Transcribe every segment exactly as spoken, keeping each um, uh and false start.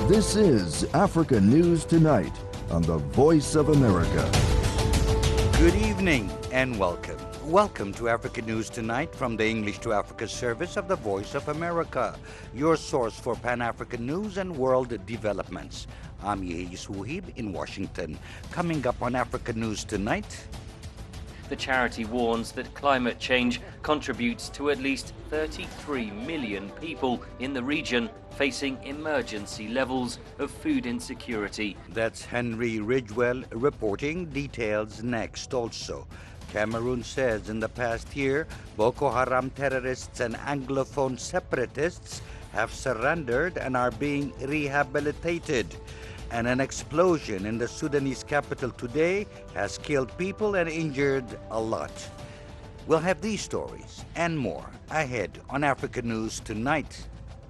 This is Africa News Tonight on the Voice of America. Good evening and welcome. Welcome to Africa News Tonight from the English to Africa service of the Voice of America, your source for Pan-African news and world developments. I'm Yehis Wuhib in Washington. Coming up on Africa News Tonight, the charity warns that climate change contributes to at least thirty-three million people in the region facing emergency levels of food insecurity. That's Henry Ridgewell reporting. Details next also. Cameroon says in the past year, Boko Haram terrorists and Anglophone separatists have surrendered and are being rehabilitated. And an explosion in the Sudanese capital today has killed people and injured a lot. We'll have these stories and more ahead on Africa News Tonight.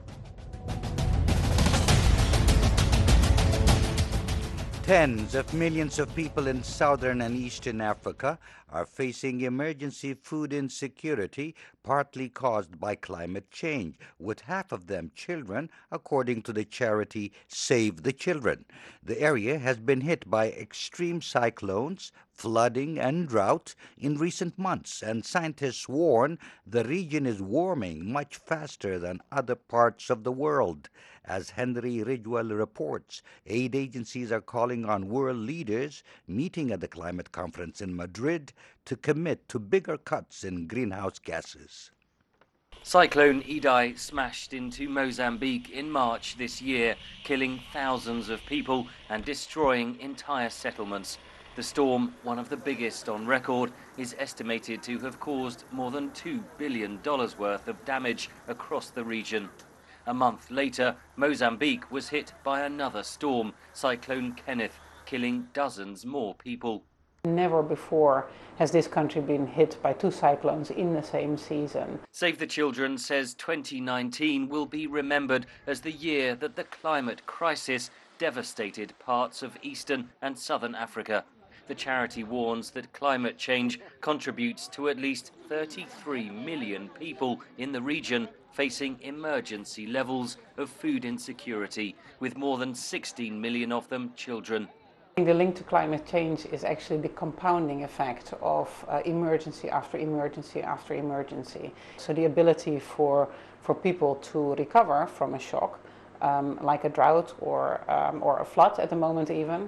Tens of millions of people in southern and eastern Africa are facing emergency food insecurity, partly caused by climate change, with half of them children, according to the charity Save the Children. The area has been hit by extreme cyclones, flooding, and drought in recent months, and scientists warn the region is warming much faster than other parts of the world. As Henry Ridgewell reports, aid agencies are calling on world leaders meeting at the climate conference in Madrid to commit to bigger cuts in greenhouse gases. Cyclone Idai smashed into Mozambique in March this year, killing thousands of people and destroying entire settlements. The storm, one of the biggest on record, is estimated to have caused more than two billion dollars worth of damage across the region. A month later, Mozambique was hit by another storm, Cyclone Kenneth, killing dozens more people. Never before has this country been hit by two cyclones in the same season. Save the Children says twenty nineteen will be remembered as the year that the climate crisis devastated parts of eastern and southern Africa. The charity warns that climate change contributes to at least thirty-three million people in the region facing emergency levels of food insecurity, with more than sixteen million of them children. The link to climate change is actually the compounding effect of uh, emergency after emergency after emergency. So the ability for, for people to recover from a shock, um, like a drought or, um, or a flood at the moment even,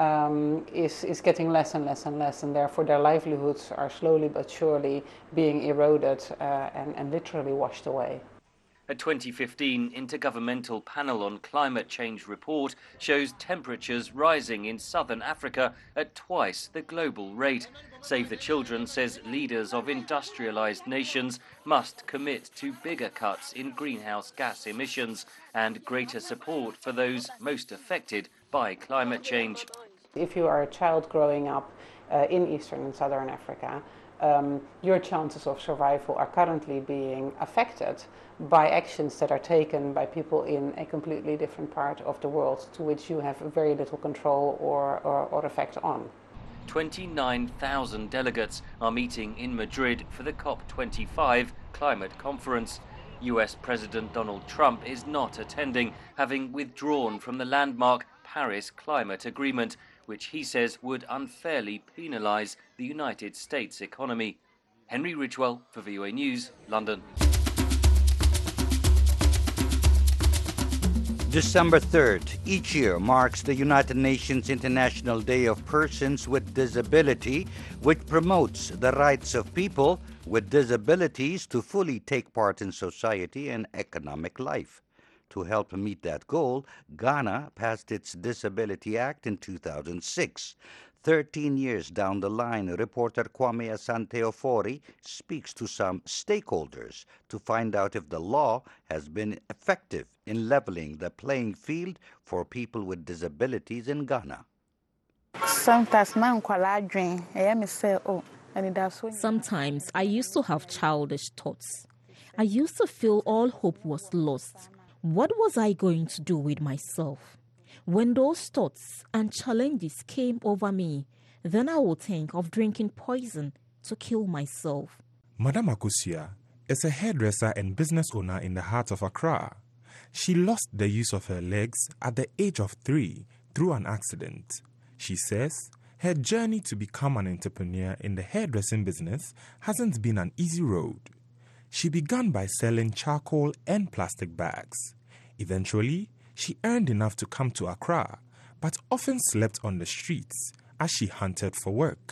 um, is, is getting less and less and less, and therefore their livelihoods are slowly but surely being eroded uh, and, and literally washed away. A twenty fifteen Intergovernmental Panel on Climate Change report shows temperatures rising in southern Africa at twice the global rate. Save the Children says leaders of industrialized nations must commit to bigger cuts in greenhouse gas emissions and greater support for those most affected by climate change. If you are a child growing up uh, in eastern and southern Africa, Um, your chances of survival are currently being affected by actions that are taken by people in a completely different part of the world to which you have very little control or, or, or effect on. twenty-nine thousand delegates are meeting in Madrid for the COP twenty-five climate conference. U S President Donald Trump is not attending, having withdrawn from the landmark Paris Climate Agreement, which he says would unfairly penalise the United States economy. Henry Ridgewell for V O A News, London. December third, each year marks the United Nations International Day of Persons with Disability, which promotes the rights of people with disabilities to fully take part in society and economic life. To help meet that goal, Ghana passed its Disability Act in two thousand six. Thirteen years down the line, reporter Kwame Asante-Ofori speaks to some stakeholders to find out if the law has been effective in leveling the playing field for people with disabilities in Ghana. Sometimes I used to have childish thoughts. I used to feel all hope was lost. What was I going to do with myself? When those thoughts and challenges came over me, then I would think of drinking poison to kill myself. Madame Akusia is a hairdresser and business owner in the heart of Accra. She lost the use of her legs at the age of three through an accident. She says her journey to become an entrepreneur in the hairdressing business hasn't been an easy road. She began by selling charcoal and plastic bags. Eventually, she earned enough to come to Accra, but often slept on the streets as she hunted for work.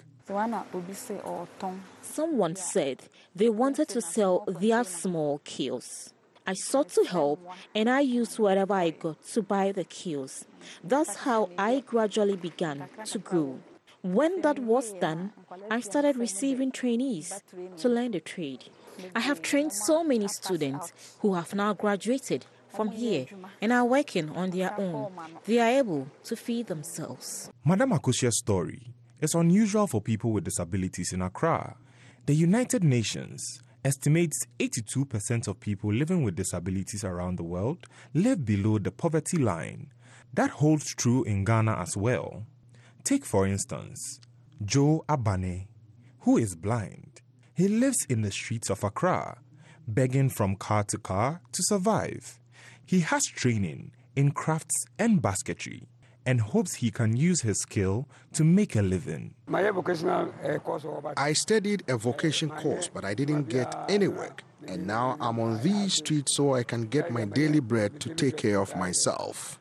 Someone said they wanted to sell their small kiosks. I sought to help, and I used whatever I got to buy the kiosks. That's how I gradually began to grow. When that was done, I started receiving trainees to learn the trade. I have trained so many students who have now graduated from here and are working on their own. They are able to feed themselves. Madam Akushia's story is unusual for people with disabilities in Accra. The United Nations estimates eighty-two percent of people living with disabilities around the world live below the poverty line. That holds true in Ghana as well. Take, for instance, Joe Abane, who is blind. He lives in the streets of Accra, begging from car to car to survive. He has training in crafts and basketry and hopes he can use his skill to make a living. I studied a vocation course, but I didn't get any work. And now I'm on these streets so I can get my daily bread to take care of myself.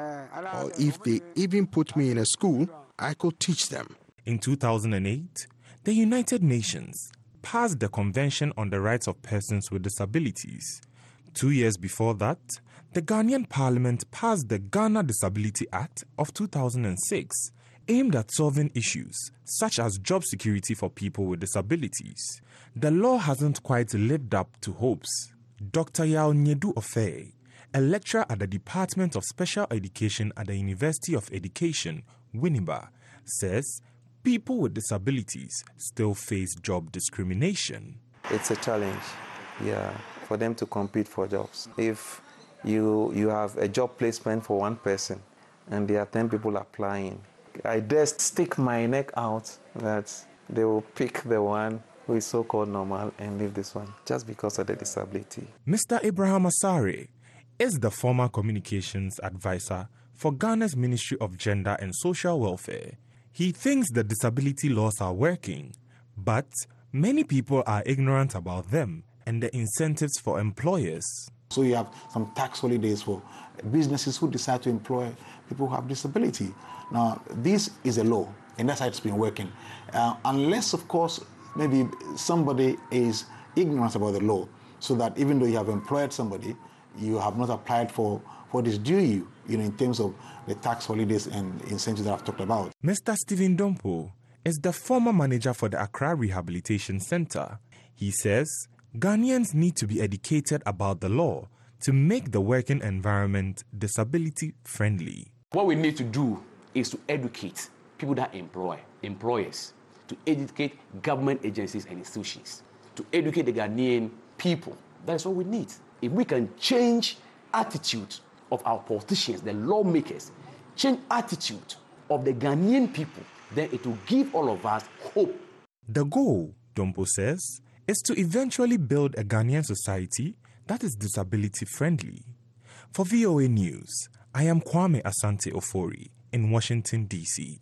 Or if they even put me in a school, I could teach them. In two thousand eight, the United Nations passed the Convention on the Rights of Persons with Disabilities. Two years before that, the Ghanaian Parliament passed the Ghana Disability Act of two thousand six, aimed at solving issues such as job security for people with disabilities. The law hasn't quite lived up to hopes. Doctor Yao Nyedu Ofei, a lecturer at the Department of Special Education at the University of Education, Winneba, says people with disabilities still face job discrimination. It's a challenge, yeah, for them to compete for jobs. If you you have a job placement for one person and there are ten people applying, I just stick my neck out that they will pick the one who is so-called normal and leave this one just because of the disability. Mister Abraham Asare is the former communications advisor for Ghana's Ministry of Gender and Social Welfare. He thinks the disability laws are working, but many people are ignorant about them and the incentives for employers. So you have some tax holidays for businesses who decide to employ people who have disability. Now, this is a law, and that's how it's been working. Uh, unless, of course, maybe somebody is ignorant about the law, so that even though you have employed somebody, you have not applied for what is due you, you know, in terms of the tax holidays and incentives that I've talked about. Mister Stephen Dompo is the former manager for the Accra Rehabilitation Center. He says Ghanaians need to be educated about the law to make the working environment disability-friendly. What we need to do is to educate people that employ, employers, to educate government agencies and institutions, to educate the Ghanaian people. That's what we need. If we can change attitude of our politicians, the lawmakers, change attitude of the Ghanaian people, then it will give all of us hope. The goal, Dompo says, is to eventually build a Ghanaian society that is disability-friendly. For V O A News, I am Kwame Asante Ofori in Washington, D C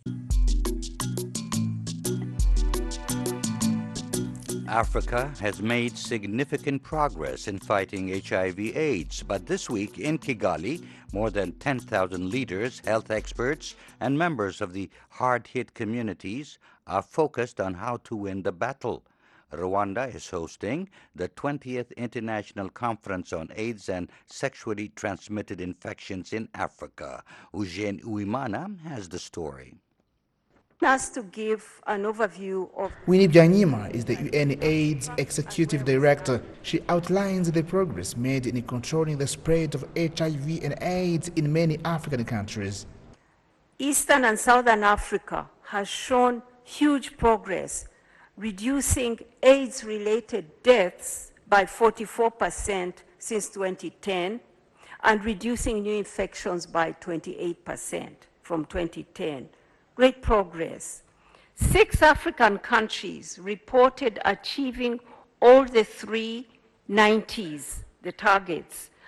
Africa has made significant progress in fighting H I V AIDS, but this week in Kigali, more than ten thousand leaders, health experts, and members of the hard-hit communities are focused on how to win the battle. Rwanda is hosting the twentieth International Conference on AIDS and Sexually Transmitted Infections in Africa. Eugene Uimana has the story. Us to give an overview of... Winnie Byanyima is the U N AIDS Executive Director. She outlines the progress made in controlling the spread of H I V and AIDS in many African countries. Eastern and Southern Africa has shown huge progress, reducing AIDS-related deaths by forty-four percent since twenty ten and reducing new infections by twenty-eight percent from twenty ten. Great progress. Six African countries reported achieving all the three nineties, the targets,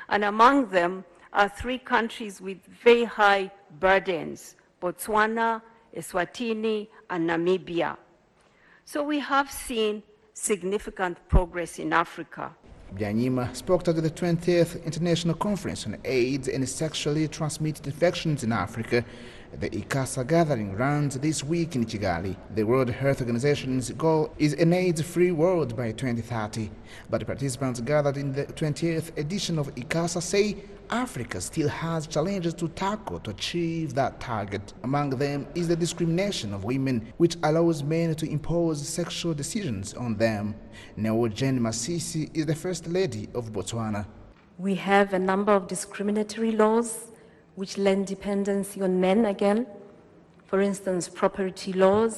And among them are three countries with very high burdens: Botswana, Eswatini, and Namibia. So we have seen significant progress in Africa. Byanyima spoke at the twentieth International Conference on AIDS and Sexually Transmitted Infections in Africa. The ICASA gathering runs this week in Kigali. The World Health Organization's goal is an AIDS-free world by twenty thirty. But the participants gathered in the twentieth edition of ICASA say Africa still has challenges to tackle to achieve that target. Among them is the discrimination of women, which allows men to impose sexual decisions on them. Neogen Masisi is the First Lady of Botswana. We have a number of discriminatory laws which lend dependency on men again. For instance, property laws,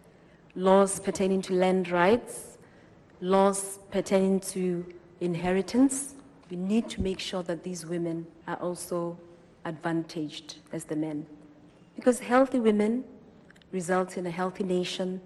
laws pertaining to land rights, laws pertaining to inheritance. We need to make sure that these women are also advantaged as the men. Because healthy women result in a healthy nation.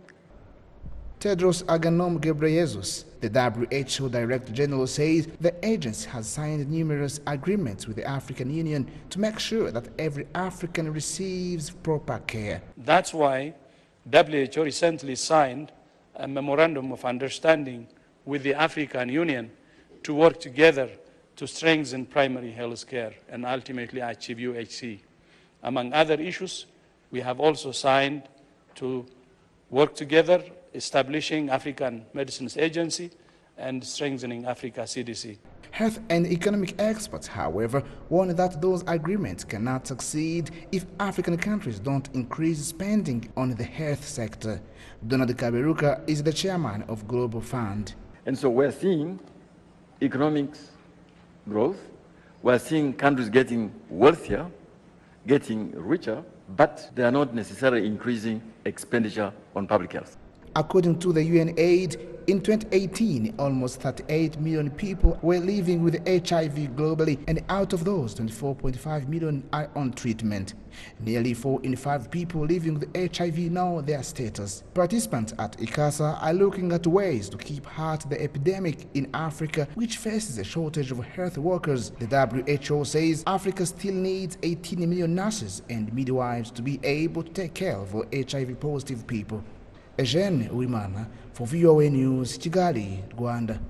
Tedros Adhanom Ghebreyesus, the W H O Director General, says the agency has signed numerous agreements with the African Union to make sure that every African receives proper care. That's why W H O recently signed a memorandum of understanding with the African Union to work together to strengthen primary health care and ultimately achieve U H C. Among other issues, we have also signed to work together establishing African Medicines Agency and strengthening Africa C D C. Health and economic experts, however, warn that those agreements cannot succeed if African countries don't increase spending on the health sector. Donald Kaberuka is the chairman of Global Fund. And so we're seeing economic growth, we're seeing countries getting wealthier, getting richer, but they are not necessarily increasing expenditure on public health. According to the U N aid, in twenty eighteen, almost thirty-eight million people were living with H I V globally, and out of those, twenty-four point five million are on treatment. Nearly four in five people living with H I V know their status. Participants at ICASA are looking at ways to keep at the epidemic in Africa, which faces a shortage of health workers. The W H O says Africa still needs eighteen million nurses and midwives to be able to take care of H I V-positive people. Eugene Uwimana for V O A News, Kigali, Rwanda.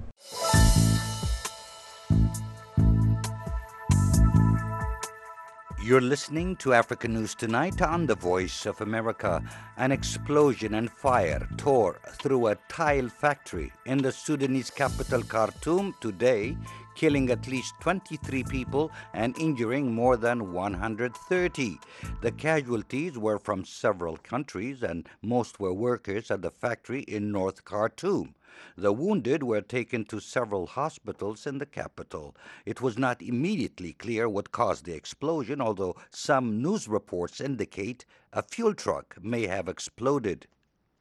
You're listening to African News Tonight on The Voice of America. An explosion and fire tore through a tile factory in the Sudanese capital Khartoum today, killing at least twenty-three people and injuring more than one hundred thirty. The casualties were from several countries, and most were workers at the factory in North Khartoum. The wounded were taken to several hospitals in the capital. It was not immediately clear what caused the explosion, although some news reports indicate a fuel truck may have exploded.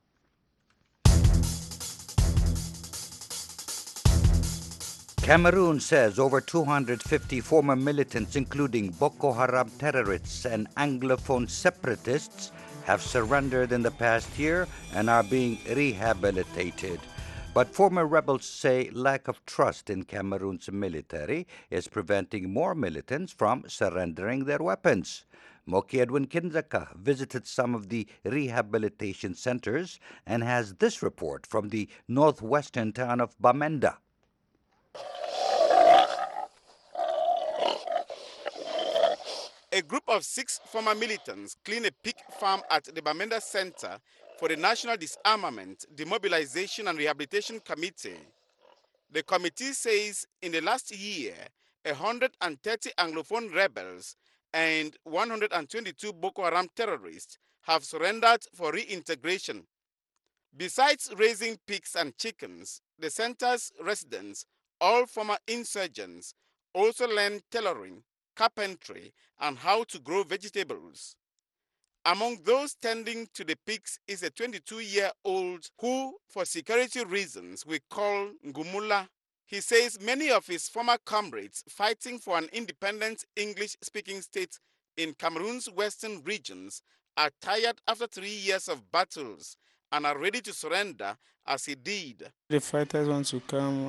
Cameroon says over two hundred fifty former militants, including Boko Haram terrorists and Anglophone separatists, have surrendered in the past year and are being rehabilitated. But former rebels say lack of trust in Cameroon's military is preventing more militants from surrendering their weapons. Moki Edwin Kinzaka visited some of the rehabilitation centers and has this report from the northwestern town of Bamenda. A group of six former militants clean a pig farm at the Bamenda Center for the National Disarmament, Demobilization and Rehabilitation Committee. The committee says in the last year, one hundred thirty Anglophone rebels and one hundred twenty-two Boko Haram terrorists have surrendered for reintegration. Besides raising pigs and chickens, the center's residents, all former insurgents, also learn tailoring, carpentry, and how to grow vegetables. Among those tending to the pigs is a twenty-two-year-old who, for security reasons, we call Ngumula. He says many of his former comrades fighting for an independent English-speaking state in Cameroon's western regions are tired after three years of battles and are ready to surrender as he did. The fighters want to come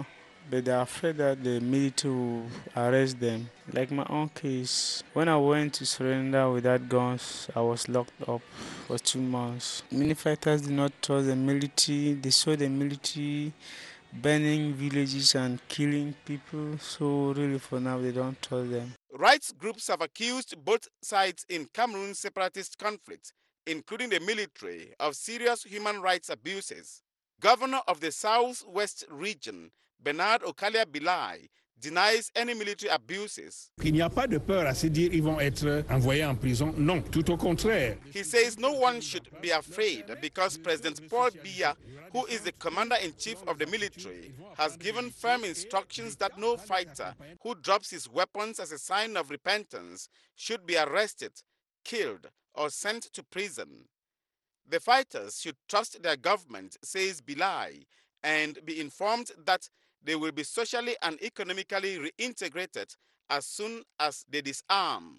but they're afraid that the military will arrest them. Like my own case, when I went to surrender without guns, I was locked up for two months. Many fighters did not trust the military. They saw the military burning villages and killing people, so really for now they don't trust them. Rights groups have accused both sides in Cameroon's separatist conflict, including the military, of serious human rights abuses. Governor of the Southwest region, Bernard Okalia Bilai, denies any military abuses. Il n'y a pas de peur à se dire ils vont être envoyés en prison. Non, tout au contraire. He says no one should be afraid because President Paul Biya, who is the commander-in-chief of the military, has given firm instructions that no fighter who drops his weapons as a sign of repentance should be arrested, killed, or sent to prison. The fighters should trust their government, says Bilai, and be informed that they will be socially and economically reintegrated as soon as they disarm.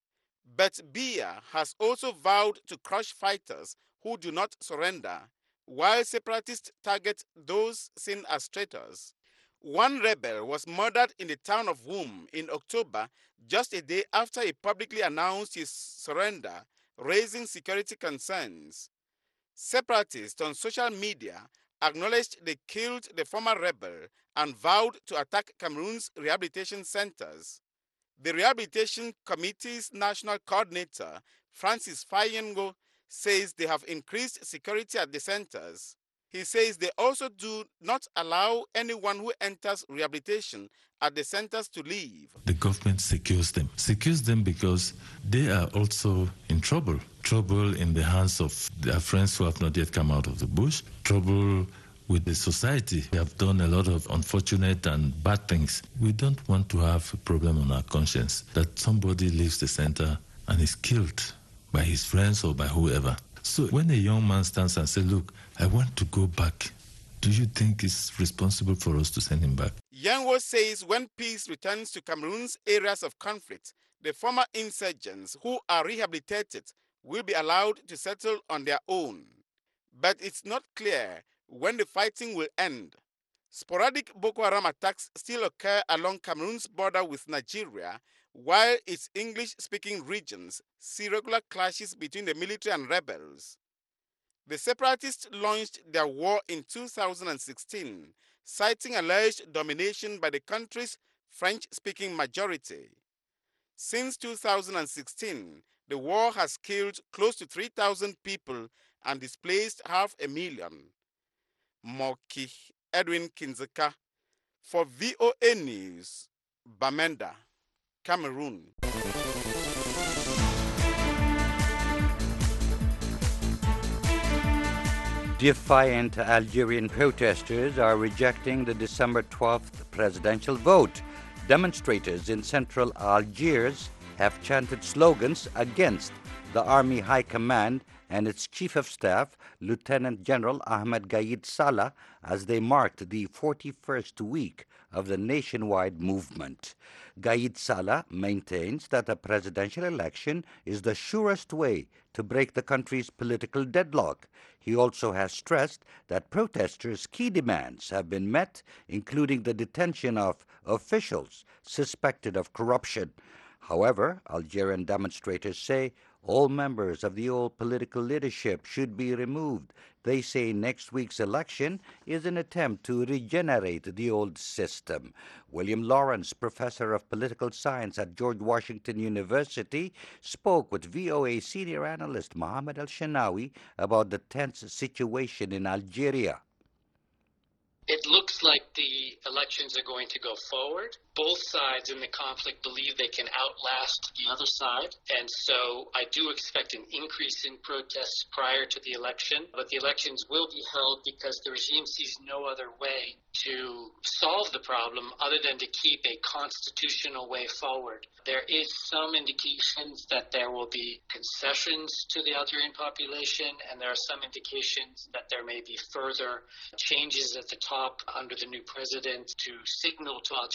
But Biya has also vowed to crush fighters who do not surrender, while separatists target those seen as traitors. One rebel was murdered in the town of Wum in October, just a day after he publicly announced his surrender, raising security concerns. Separatists on social media acknowledged they killed the former rebel and vowed to attack Cameroon's rehabilitation centers. The Rehabilitation Committee's national coordinator, Francis Fayengo, says they have increased security at the centers. He says they also do not allow anyone who enters rehabilitation at the centers to leave. The government secures them. Secures them because they are also in trouble. Trouble in the hands of their friends who have not yet come out of the bush. Trouble with the society. We have done a lot of unfortunate and bad things. We don't want to have a problem on our conscience that somebody leaves the center and is killed by his friends or by whoever. So when a young man stands and says, look, I want to go back, do you think it's responsible for us to send him back? Yanwo says when peace returns to Cameroon's areas of conflict, the former insurgents who are rehabilitated will be allowed to settle on their own. But it's not clear when the fighting will end. Sporadic Boko Haram attacks still occur along Cameroon's border with Nigeria, while its English-speaking regions see regular clashes between the military and rebels. The separatists launched their war in two thousand sixteen, citing alleged domination by the country's French-speaking majority. Since two thousand sixteen, the war has killed close to three thousand people and displaced half a million. Moki Edwin Kinzeka for V O A News, Bamenda, Cameroon. Defiant Algerian protesters are rejecting the December twelfth presidential vote. Demonstrators in central Algiers have chanted slogans against the Army High Command and its Chief of Staff, Lieutenant General Ahmed Gaid Salah, as they marked the forty-first week of the nationwide movement. Gaid Salah maintains that a presidential election is the surest way to break the country's political deadlock. He also has stressed that protesters' key demands have been met, including the detention of officials suspected of corruption. However, Algerian demonstrators say all members of the old political leadership should be removed. They say next week's election is an attempt to regenerate the old system. William Lawrence, professor of political science at George Washington University, spoke with V O A senior analyst Mohammed El-Shanawi about the tense situation in Algeria. It looks like the elections are going to go forward. Both sides in the conflict believe they can outlast the other side. And so I do expect an increase in protests prior to the election. But the elections will be held because the regime sees no other way to solve the problem other than to keep a constitutional way forward. There is some indications that there will be concessions to the Algerian population, and there are some indications that there may be further changes at the top under the new president to signal to Algerian society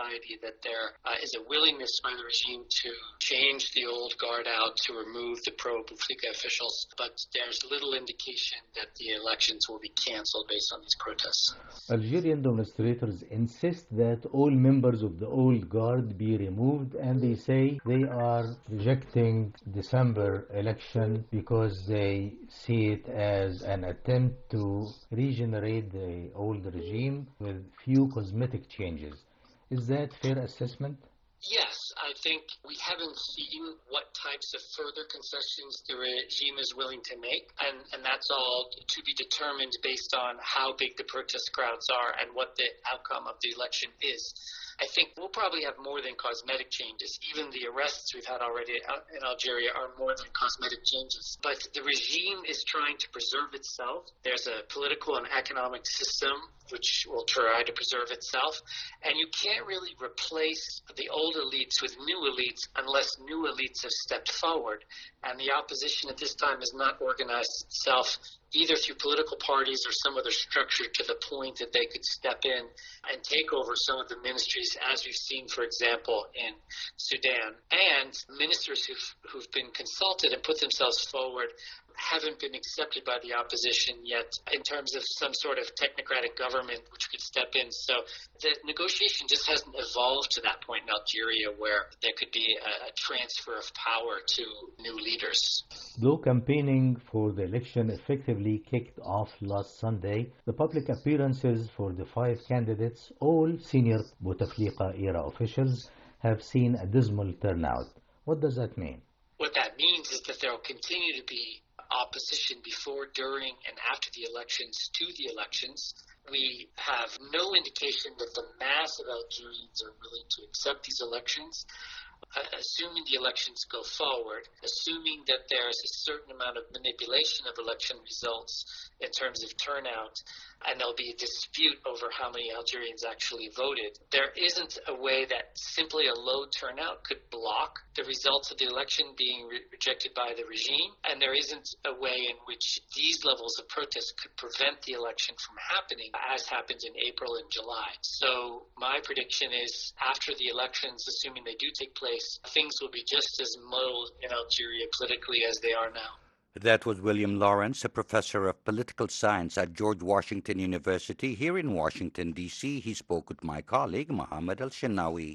society that there uh, is a willingness by the regime to change the old guard out, to remove the pro-Bouteflika officials, but there's little indication that the elections will be cancelled based on these protests. Algerian demonstrators insist that all members of the old guard be removed, and they say they are rejecting December election because they see it as an attempt to regenerate the old regime with few cosmetic changes. Is that fair assessment? Yes, I think we haven't seen what types of further concessions the regime is willing to make, and, and that's all to be determined based on how big the protest crowds are and what the outcome of the election is. I think we'll probably have more than cosmetic changes. Even the arrests we've had already in Algeria are more than cosmetic changes. But the regime is trying to preserve itself. There's a political and economic system which will try to preserve itself. And you can't really replace the old elites with new elites unless new elites have stepped forward. And the opposition at this time has not organized itself either through political parties or some other structure to the point that they could step in and take over some of the ministries, as we've seen, for example, in Sudan. And ministers who've, who've been consulted and put themselves forward haven't been accepted by the opposition yet in terms of some sort of technocratic government which could step in. So the negotiation just hasn't evolved to that point in Algeria where there could be a, a transfer of power to new leaders. Though campaigning for the election effectively kicked off last Sunday, the public appearances for the five candidates, all senior Bouteflika-era officials, have seen a dismal turnout. What does that mean? What that means is that there will continue to be opposition before, during, and after the elections to the elections. We have no indication that the mass of Algerians are willing to accept these elections. Uh, assuming the elections go forward, assuming that there's a certain amount of manipulation of election results in terms of turnout, and there'll be a dispute over how many Algerians actually voted, there isn't a way that simply a low turnout could block the results of the election being re- rejected by the regime, and there isn't a way in which these levels of protest could prevent the election from happening, as happened in April and July. So my prediction is, after the elections, assuming they do take place, things will be just as muddled in Algeria politically as they are now. That was William Lawrence, a professor of political science at George Washington University here in Washington, D C He spoke with my colleague, Mohammed Al-Shinawi.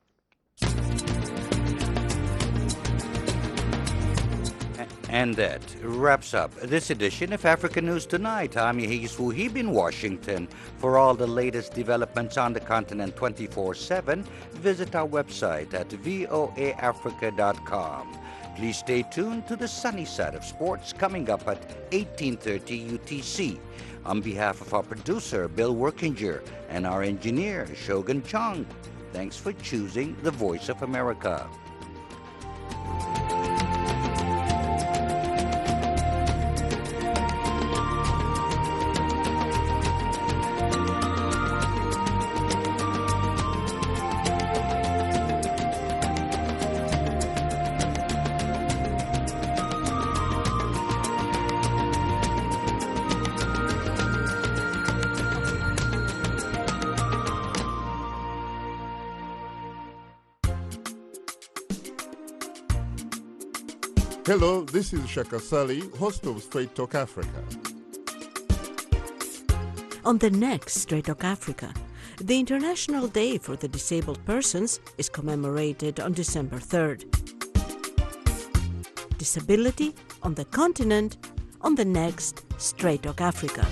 And that wraps up this edition of Africa News Tonight. I'm Yehis Wuhib in Washington. For all the latest developments on the continent twenty-four seven, visit our website at voa africa dot com. Please stay tuned to the sunny side of sports coming up at eighteen thirty U T C. On behalf of our producer, Bill Workinger, and our engineer, Shogun Chung, thanks for choosing the Voice of America. Hello, this is Shaka Sali, host of Straight Talk Africa. On the next Straight Talk Africa, the International Day for the Disabled Persons is commemorated on December third. Disability on the continent on the next Straight Talk Africa.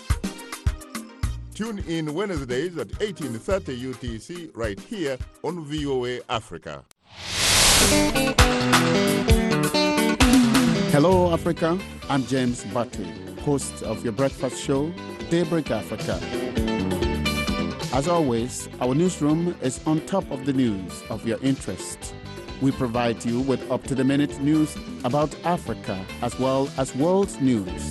Tune in Wednesdays at eighteen thirty U T C right here on V O A Africa. Hello, Africa. I'm James Butley, host of your breakfast show, Daybreak Africa. As always, our newsroom is on top of the news of your interest. We provide you with up-to-the-minute news about Africa as well as world news.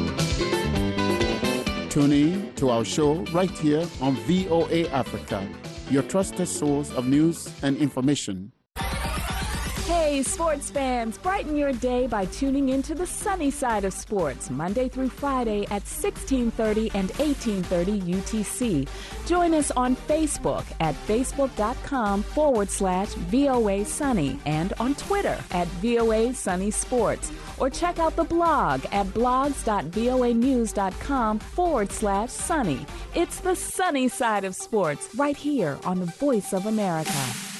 Tune in to our show right here on V O A Africa, your trusted source of news and information. Hey, sports fans, brighten your day by tuning into the sunny side of sports, Monday through Friday at sixteen thirty and eighteen thirty U T C. Join us on Facebook at facebook.com forward slash VOA Sunny and on Twitter at VOA Sunny Sports. Or check out the blog at blogs.voanews.com forward slash sunny. It's the sunny side of sports right here on the Voice of America.